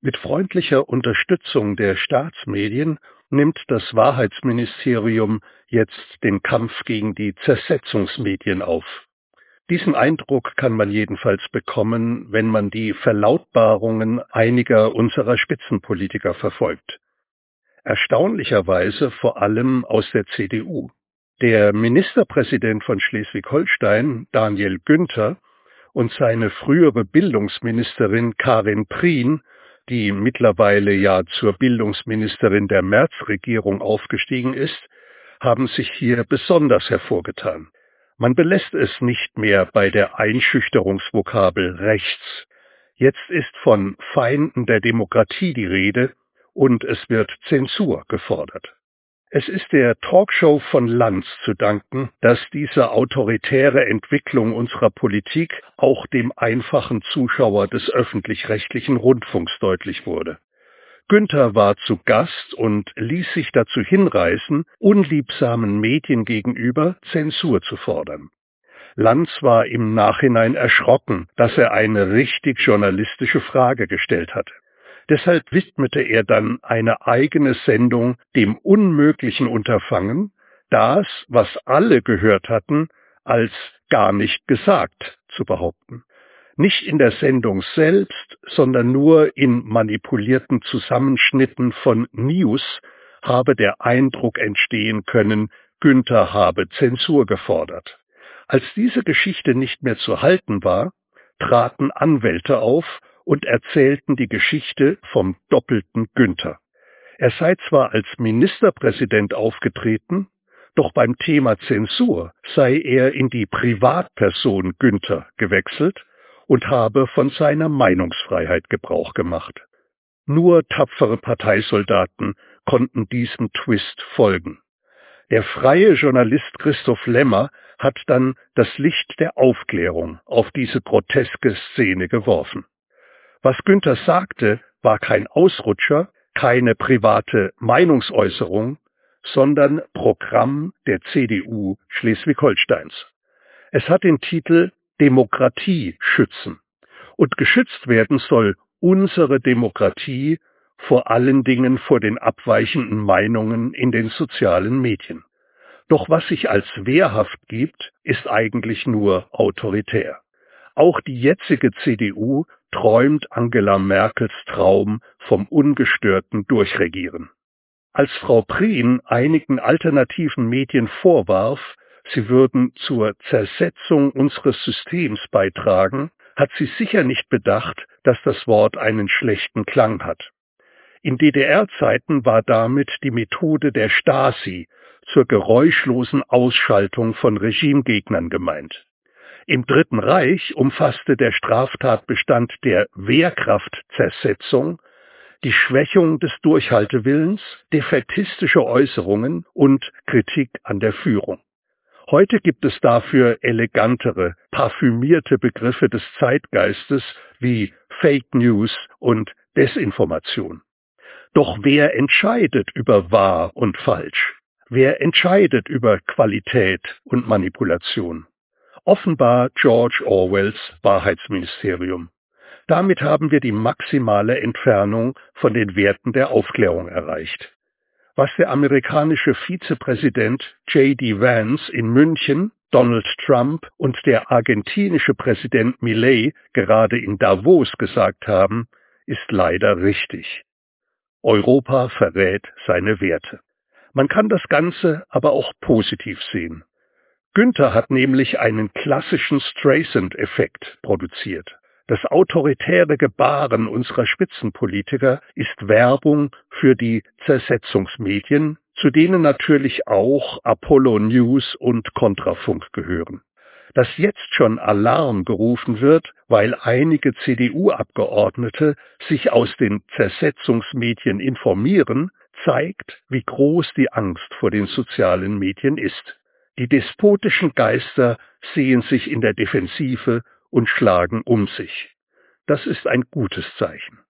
Mit freundlicher Unterstützung der Staatsmedien nimmt das Wahrheitsministerium jetzt den Kampf gegen die Zersetzungsmedien auf. Diesen Eindruck kann man jedenfalls bekommen, wenn man die Verlautbarungen einiger unserer Spitzenpolitiker verfolgt. Erstaunlicherweise vor allem aus der CDU. Der Ministerpräsident von Schleswig-Holstein, Daniel Günther, und seine frühere Bildungsministerin Karin Prien, die mittlerweile ja zur Bildungsministerin der Merz-Regierung aufgestiegen ist, haben sich hier besonders hervorgetan. Man belässt es nicht mehr bei der Einschüchterungsvokabel rechts. Jetzt ist von Feinden der Demokratie die Rede und es wird Zensur gefordert. Es ist der Talkshow von Lanz zu danken, dass diese autoritäre Entwicklung unserer Politik auch dem einfachen Zuschauer des öffentlich-rechtlichen Rundfunks deutlich wurde. Günther war zu Gast und ließ sich dazu hinreißen, unliebsamen Medien gegenüber Zensur zu fordern. Lanz war im Nachhinein erschrocken, dass er eine richtig journalistische Frage gestellt hatte. Deshalb widmete er dann eine eigene Sendung dem unmöglichen Unterfangen, das, was alle gehört hatten, als gar nicht gesagt zu behaupten. Nicht in der Sendung selbst, sondern nur in manipulierten Zusammenschnitten von News habe der Eindruck entstehen können, Günther habe Zensur gefordert. Als diese Geschichte nicht mehr zu halten war, traten Anwälte auf und erzählten die Geschichte vom doppelten Günther. Er sei zwar als Ministerpräsident aufgetreten, doch beim Thema Zensur sei er in die Privatperson Günther gewechselt und habe von seiner Meinungsfreiheit Gebrauch gemacht. Nur tapfere Parteisoldaten konnten diesem Twist folgen. Der freie Journalist Christoph Lemmer hat dann das Licht der Aufklärung auf diese groteske Szene geworfen. Was Günther sagte, war kein Ausrutscher, keine private Meinungsäußerung, sondern Programm der CDU Schleswig-Holsteins. Es hat den Titel Demokratie schützen. Und geschützt werden soll unsere Demokratie vor allen Dingen vor den abweichenden Meinungen in den sozialen Medien. Doch was sich als wehrhaft gibt, ist eigentlich nur autoritär. Auch die jetzige CDU träumt Angela Merkels Traum vom ungestörten Durchregieren. Als Frau Prien einigen alternativen Medien vorwarf, sie würden zur Zersetzung unseres Systems beitragen, hat sie sicher nicht bedacht, dass das Wort einen schlechten Klang hat. In DDR-Zeiten war damit die Methode der Stasi zur geräuschlosen Ausschaltung von Regimegegnern gemeint. Im Dritten Reich umfasste der Straftatbestand der Wehrkraftzersetzung die Schwächung des Durchhaltewillens, defätistische Äußerungen und Kritik an der Führung. Heute gibt es dafür elegantere, parfümierte Begriffe des Zeitgeistes wie Fake News und Desinformation. Doch wer entscheidet über wahr und falsch? Wer entscheidet über Qualität und Manipulation? Offenbar George Orwells Wahrheitsministerium. Damit haben wir die maximale Entfernung von den Werten der Aufklärung erreicht. Was der amerikanische Vizepräsident J.D. Vance in München, Donald Trump und der argentinische Präsident Milei gerade in Davos gesagt haben, ist leider richtig. Europa verrät seine Werte. Man kann das Ganze aber auch positiv sehen. Günther hat nämlich einen klassischen Streisand-Effekt produziert. Das autoritäre Gebaren unserer Spitzenpolitiker ist Werbung für die Zersetzungsmedien, zu denen natürlich auch Apollo News und Kontrafunk gehören. Dass jetzt schon Alarm gerufen wird, weil einige CDU-Abgeordnete sich aus den Zersetzungsmedien informieren, zeigt, wie groß die Angst vor den sozialen Medien ist. Die despotischen Geister sehen sich in der Defensive und schlagen um sich. Das ist ein gutes Zeichen.